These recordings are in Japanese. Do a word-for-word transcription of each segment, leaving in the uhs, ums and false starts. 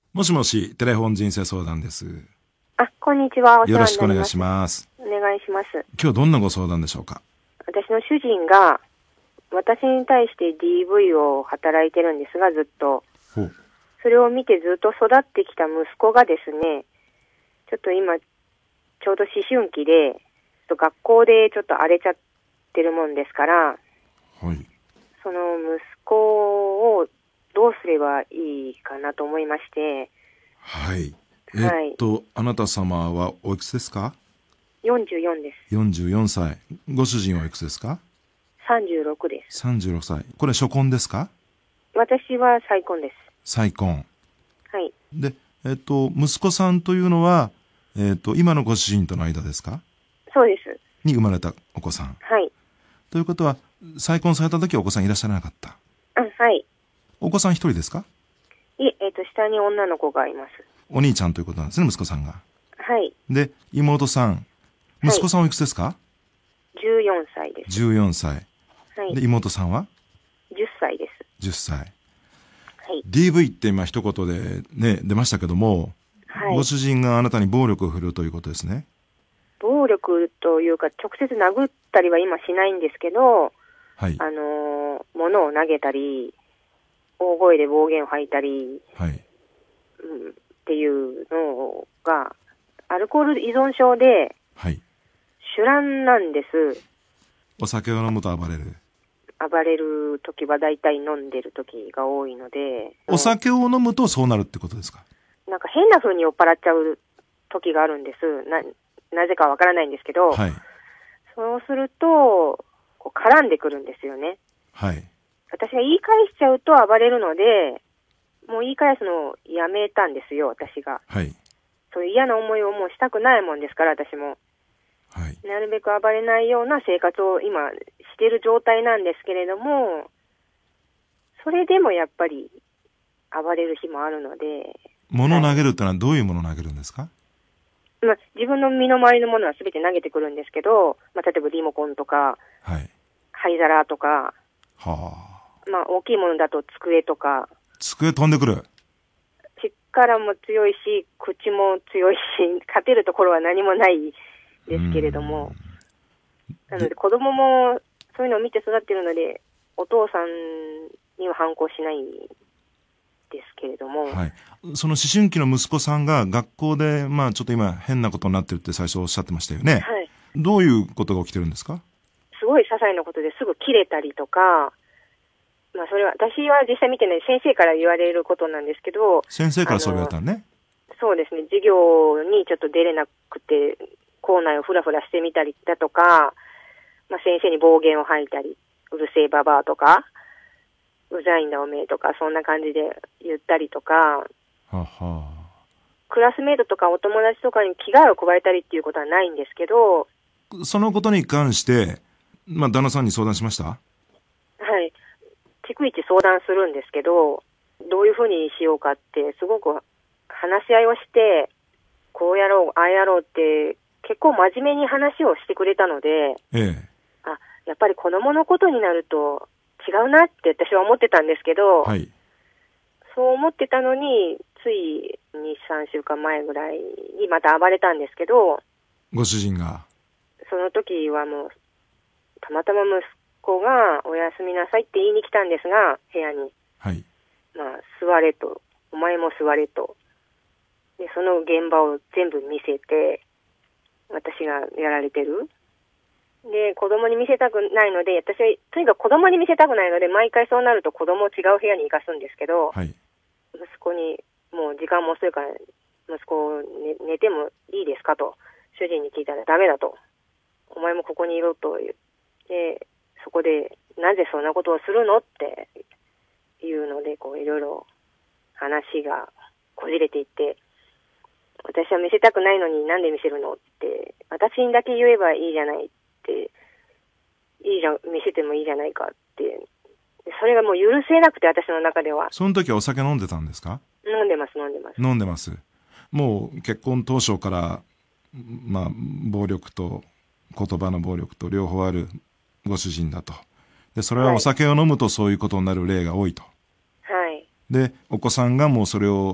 もしもし、テレフォン人生相談です。 あ、こんにちは。お世話になります。 よろしくお願いします。 お願いします。 今日どんなご相談でしょうか？ 私の主人が、私に対して ディーブイ を働いてるんですが、ずっと。 ほう。 それを見てずっと育ってきた息子がですね、ちょっと今、ちょうど思春期で、ちょっと学校でちょっと荒れちゃってるもんですから、 はい。 その息子をどうすればいいかなと思いまして。 はい。えっと、はい、あなた様はおいくつですか？ よんじゅうよんです。 よんじゅうよんさい。ご主人はおいくつですか？ さんじゅうろくです。 さんじゅうろくさい。これ初婚ですか？ 私は再婚です。 再婚。 はい。 で、えっと、息子さんというのは、えっと、今のご主人との間ですか？ そうです。 に生まれたお子さん。 はい。 ということは、再婚された時はお子さんいらっしゃらなかった？ あ、はい。 お子さん一人ですか？ いえ、えっと、下に女の子がいます。 お兄ちゃんということなんですね、息子さんが。 はい。 で、妹さん。息子さんおいくつですか？はい、 じゅうよんさいです。 じゅうよんさい。はい。で、妹さんはじゅっさいです。 じゅっさい。はい。 ディーブイディーブイ って今一言でね、出ましたけども、はい、ご主人があなたに暴力を振るうということですね。 暴力というか、直接殴ったりは今しないんですけど、 はい。 あのー、物を投げたり、大声で暴言を吐いたり、 はい。 うん、っていうのが、アルコール依存症で、 はい。 酒乱なんです。 お酒を飲むと暴れる。 暴れる時は大体飲んでる時が多いので。 お酒を飲むとそうなるってことですか？ なんか変な風に酔っ払っちゃう時があるんです。な、なぜかわからないんですけど、 はい。 そうすると、こう絡んでくるんですよね。 はい。 私が言い返しちゃうと暴れるので、もう言い返すのをやめたんですよ、私が。 はい。 そういう嫌な思いをもうしたくないもんですから、私も。 はい。 なるべく暴れないような生活を今している状態なんですけれども、それでもやっぱり暴れる日もあるので。 物を投げるってのはどういうものを投げるんですか？ まあ、自分の身の回りのものは全て投げてくるんですけど、まあ、例えばリモコンとか、 はい。 灰皿とか、 はあ。 まあ、大きいものだと机とか。 机飛んでくる。 力も強いし、口も強いし、勝てるところは何もないですけれども。なので子供もそういうのを見て育っているので、お父さんには反抗しないですけれども。 はい。その思春期の息子さんが学校で、まあちょっと今変なことになってるって最初おっしゃってましたよね。 はい。 どういうことが起きてるんですか？ すごい些細なことですぐ切れたりとか、まあそれは、私は実際見てない先生から言われることなんですけど。 先生からそう言われたのね。 そうですね。授業にちょっと出れなくて、校内をフラフラしてみたりだとか、まあ先生に暴言を吐いたり、うるせえババアとか、うざいんだおめえとか、そんな感じで言ったりとか、ははクラスメイトとかお友達とかに危害を加えたりっていうことはないんですけど。 そのことに関して、まあ旦那さんに相談しました？ はい。逐一相談するんですけど、どういうふうにしようかって、すごく話し合いをして、こうやろう、ああやろうって、結構真面目に話をしてくれたので、 ええ。あ、 やっぱり子供のことになると違うなって私は思ってたんですけど、 はい。 そう思ってたのに、ついに、さんしゅうかんまえぐらいにまた暴れたんですけど、 ご主人が。 その時はもう、たまたま息子がおやすみなさいって言いに来たんですが、部屋に。 はい。 まあ、座れと、お前も座れと。で、その現場を全部見せて、私がやられてる。で、子供に見せたくないので、私は、とにかく子供に見せたくないので、毎回そうなると子供を違う部屋に行かすんですけど、 はい。 息子に、もう時間も遅いから、息子、ね、寝てもいいですかと、主人に聞いたらダメだと。お前もここにいろと言って、そこで、なぜそんなことをするのっていうので、こう、いろいろ話がこじれていって、私は見せたくないのになんで見せるのって、私にだけ言えばいいじゃないって、いいじゃん、見せてもいいじゃないかって、それがもう許せなくて、私の中では。 その時はお酒飲んでたんですか？ 飲んでます、飲んでます。 飲んでます。もう結婚当初から、まあ、暴力と、言葉の暴力と両方あるご主人だと。で、それはお酒を飲むとそういうことになる例が多いと。 はい。 で、お子さんがもうそれを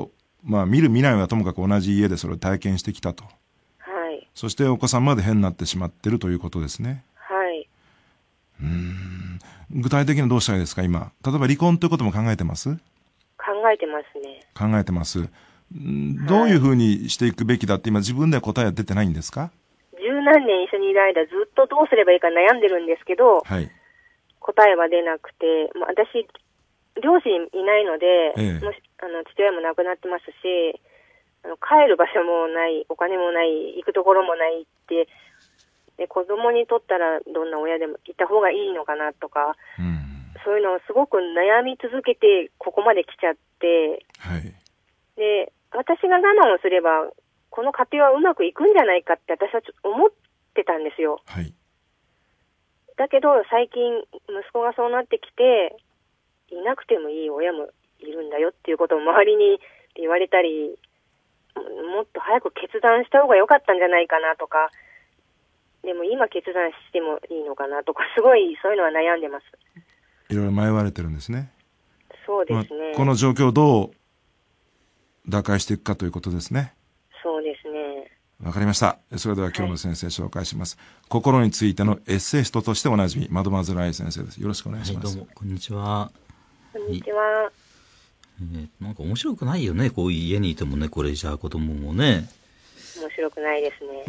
まあ見る見ないはともかく同じ家でそれを体験してきたと。 はい。 そしてお子さんまで変になってしまってるということですね。 はい。 うーん。具体的にどうしたらいいですか今。例えば離婚ということも考えてます？ 考えてますね。 考えてます。どういうふうにしていくべきだって今自分では答えは出てないんですか？ 十何年一緒にいる間ずっとどうすればいいか悩んでるんですけど、 はい。 答えは出なくて、まあ、私、両親いないので、 ええ、 もしあの父親も亡くなってますし、あの帰る場所もない、お金もない、行くところもないって、で子供にとったらどんな親でもいた方がいいのかなとか、 うん、 そういうのをすごく悩み続けてここまで来ちゃって、 はい。 で、私が我慢をすれば、この家庭はうまくいくんじゃないかって私はちょっと思ってたんですよ。 はい。 だけど最近息子がそうなってきて、いなくてもいい親もいるんだよっていうことを周りに言われたり、もっと早く決断した方が良かったんじゃないかなとか、でも今決断してもいいのかなとか、すごいそういうのは悩んでます。 いろいろ迷われてるんですね。 そうですね。 まあ、この状況をどう打開していくかということですね。 そうですね。 わかりました。それでは今日の先生紹介します。はい、心についてのエッセイストとしておなじみ、マドマズライ先生です。よろしくお願いします。 はい、どうも、こんにちは。 こんにちは。 えー、なんか面白くないよね、こういう家にいてもね、これじゃあ子供もね。 面白くないですね。 うん。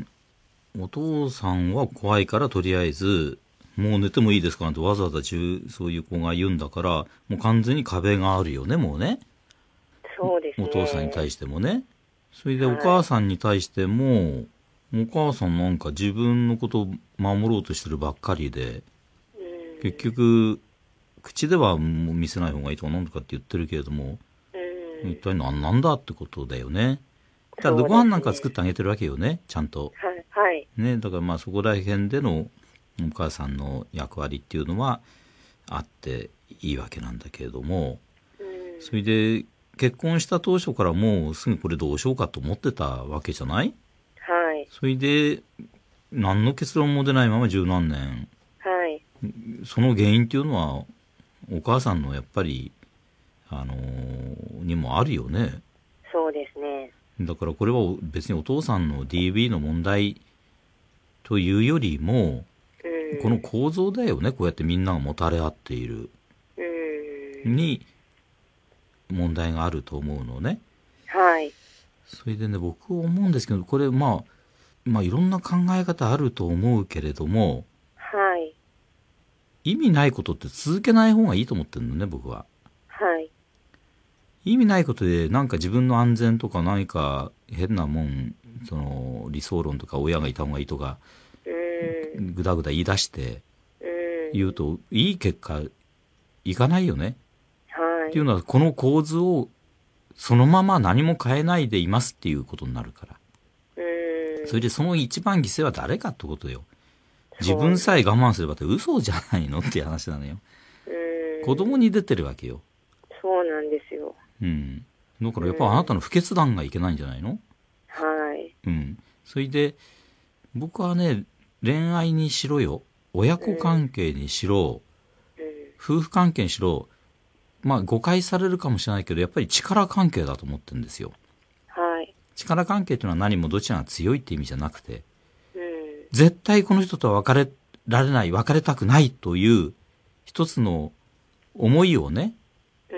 お父さんは怖いからとりあえず、もう寝てもいいですかなんてわざわざ中そういう子が言うんだから、もう完全に壁があるよね、もうね。 そうですね。 お父さんに対してもね。それでお母さんに対しても、はい、お母さんなんか自分のことを守ろうとしてるばっかりで、うん、結局、口ではもう見せない方がいいとか何とかって言ってるけれども、うん、一体何なんだってことだよね。だからご飯なんか作ってあげてるわけよね、ちゃんと。 はい。はい、 ね、だからまあそこら辺でのお母さんの役割っていうのはあっていいわけなんだけれども、うん、それで結婚した当初からもうすぐこれどうしようかと思ってたわけじゃない？ はい。 それで何の結論も出ないまま十何年。 はい。 その原因っていうのはお母さんのやっぱりあのー、にもあるよね。 そうですね。 だからこれは別にお父さんの ディービー の問題というよりも、うん、この構造だよね。こうやってみんながもたれ合っている、うん、に問題があると思うのね。 はい。 それでね、僕思うんですけど、これまあまあいろんな考え方あると思うけれども、 はい。 意味ないことって続けない方がいいと思ってるのね、僕は。 はい。 意味ないことでなんか自分の安全とか何か変なもん、その理想論とか親がいた方がいいとか、うん、ぐだぐだ言い出して言うといい結果いかないよね。はい。っていうのはこの構図をそのまま何も変えないでいますっていうことになるから。うん。それでその一番犠牲は誰かってことよ。自分さえ我慢すればって嘘じゃないのっていう話なのよ。うん。子供に出てるわけよ。 そうなんですよ。 うん。だからやっぱあなたの不決断がいけないんじゃないの？ はい。 うん。それで僕はね、恋愛にしろよ、親子関係にしろ、うん、夫婦関係にしろ、まあ誤解されるかもしれないけど、やっぱり力関係だと思ってるんですよ。 はい。 力関係というのは何もどちらが強いって意味じゃなくて、うん、絶対この人とは別れられない、別れたくないという一つの思いをね、うん、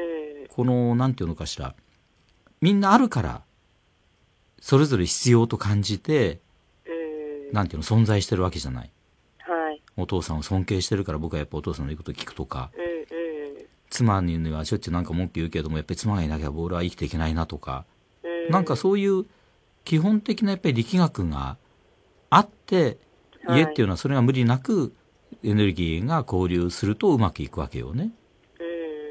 このなんていうのかしら、みんなあるからそれぞれ必要と感じて、うん、なんていうの存在してるわけじゃない。はい。お父さんを尊敬してるから僕はやっぱお父さんの言うことを聞くとか、うんうん、妻にはしょっちゅうなんか文句言うけどもやっぱり妻がいなきゃ俺は生きていけないなとか、うん、なんかそういう基本的なやっぱり力学があって、はい、家っていうのはそれが無理なくエネルギーが交流するとうまくいくわけよね。うん、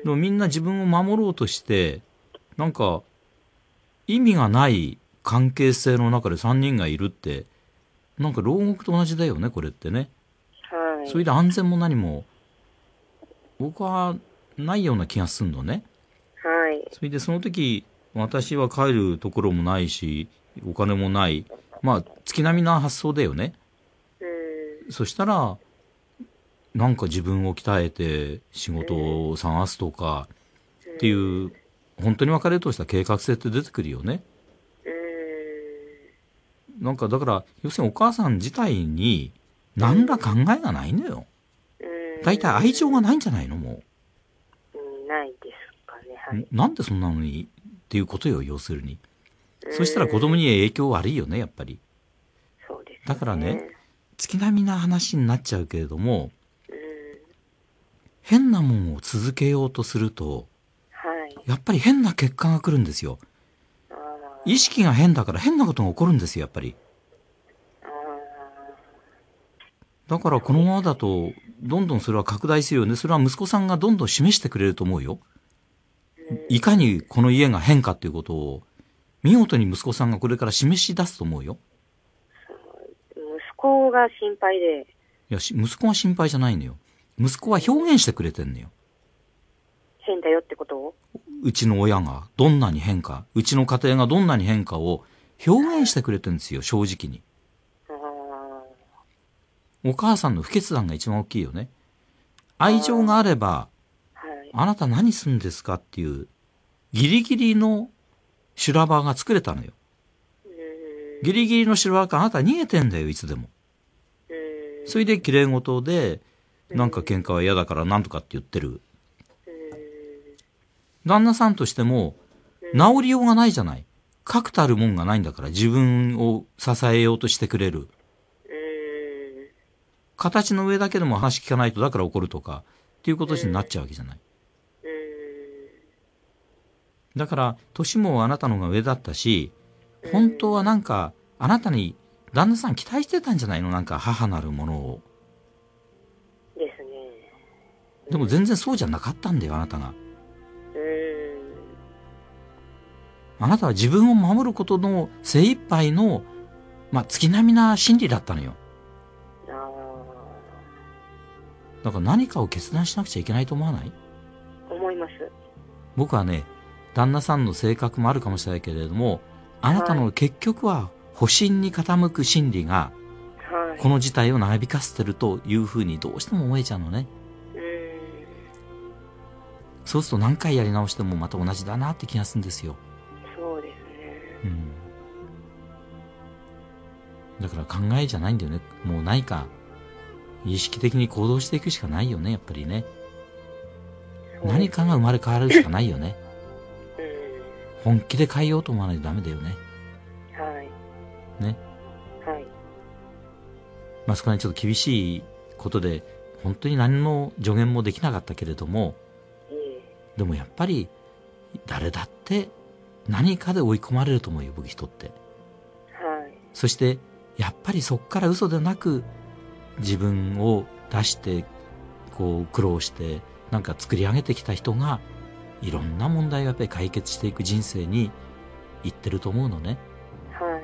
でもみんな自分を守ろうとしてなんか意味がない関係性の中でさんにんがいるってなんか牢獄と同じだよねこれってね。はい。それで安全も何も僕はないような気がするのね。はい。それでその時私は帰るところもないしお金もないまあ月並みな発想だよね。うん。そしたらなんか自分を鍛えて仕事を探すとかっていう本当に別れるとしたら計画性って出てくるよね。 うーん。 なんかだから、要するにお母さん自体に何ら考えがないのよ。 うーん。 大体愛情がないんじゃないのもうん、ないですかね。はう。 い。 なんでそんなのにっていうことよ、要するに。そしたら子供に影響悪いよね、やっぱり。 そうですね。 だからね、月並みな話になっちゃうけれども、 うん。 変なもんを続けようとすると、 はい。 やっぱり変な結果が来るんですよ。 あ意識が変だから変なことが起こるんですよ、やっぱり。 あ。あだからこのままだと、どんどんそれは拡大するよね。それは息子さんがどんどん示してくれると思うよ。いかにこの家が変かっていうことを、見事に息子さんがこれから示し出すと思うよ。 あ。息子が心配で。 いや、し息子が心配じゃないのよ。息子は表現してくれてんのよ。 変だよってことを。 うちの親がどんなに変化、うちの家庭がどんなに変化を表現してくれてるんですよ、正直に。 ああ。 お母さんの不決断が一番大きいよね。愛情があれば、 はい。 あなた何するんですかっていう、ギリギリの修羅場が作れたのよ。 うーん。 ギリギリの修羅場からあなた逃げてんだよ、いつでも。 うーん。 それで綺麗事で、なんか喧嘩は嫌だからなんとかって言ってる。 うーん。 旦那さんとしても、治りようがないじゃない。確たるもんがないんだから、自分を支えようとしてくれる。 うーん。 形の上だけでも話聞かないとだから怒るとか、っていうことになっちゃうわけじゃない。 うーん。 だから、年もあなたの方が上だったし、本当はなんか、あなたに旦那さん期待してたんじゃないの、なんか母なるものを。 ですね。 でも全然そうじゃなかったんだよ、あなたが。 うーん。 あなたは自分を守ることの精一杯の、まあ、月並みな心理だったのよ。 ああ。 だから何かを決断しなくちゃいけないと思わない？ 思います。 僕はね、旦那さんの性格もあるかもしれないけれども、あなたの結局は保身に傾く心理が、 はい。 この事態を長引かせてるというふうにどうしても思えちゃうのね。 うーん。 そうすると何回やり直してもまた同じだなって気がするんですよ。 そうですね。 うん。だから考えじゃないんだよね。もう何か意識的に行動していくしかないよね、やっぱりね。何かが生まれ変わるしかないよね。 うん。 本気で変えようと思わないとダメだよね。 はい。 ね。 はい。 まあそこはちょっと厳しいことで、本当に何の助言もできなかったけれども、 いえ。 でもやっぱり誰だって何かで追い込まれると思うよ、僕人って。 はい。 そしてやっぱりそこから嘘でなく自分を出してこう苦労してなんか作り上げてきた人がいろんな問題をやっぱり解決していく人生に行ってると思うのね。 はい。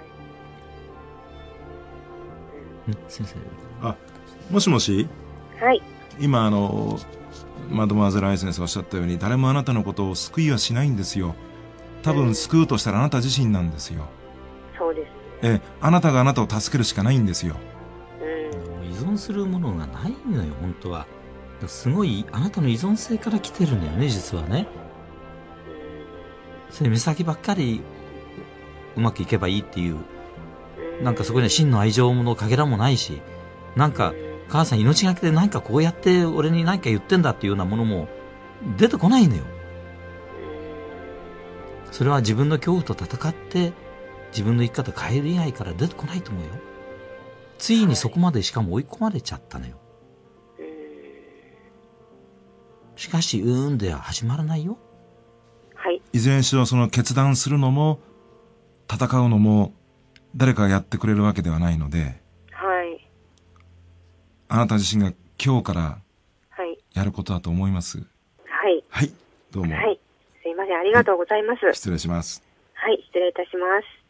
ね、先生。 あ、もしもし、 はい。 今あのマドモアゼル・アイ先生おっしゃったように、誰もあなたのことを救いはしないんですよ。多分救うとしたらあなた自身なんですよ。 そうですね。 えあなたがあなたを助けるしかないんですよ。 うん。 依存するものがないのよ、本当は。すごいあなたの依存性から来てるんだよね、実はね。それ目先ばっかりうまくいけばいいっていう、なんかそこには真の愛情のかけらもないし、なんか母さん命がけで何かこうやって俺に何か言ってんだっていうようなものも出てこないのよ。それは自分の恐怖と戦って自分の生き方変える以外から出てこないと思うよ。ついにそこまでしかも追い込まれちゃったのよ。しかしうーんでは始まらないよ。 はい。 いずれにしろその決断するのも戦うのも誰かがやってくれるわけではないので、 はい。 あなた自身が今日からはい。 やることだと思います。 はい。 はい、どうも。 はい。すいません。ありがとうございます。 失礼します。 はい。失礼いたします。